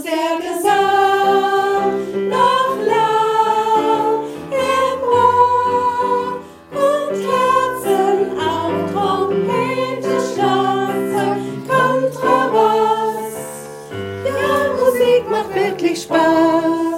der Gesang noch laut im Ohr und Herzen auch Trompete, Schlagzeug, Kontrabass. Ja, Musik macht wirklich Spaß.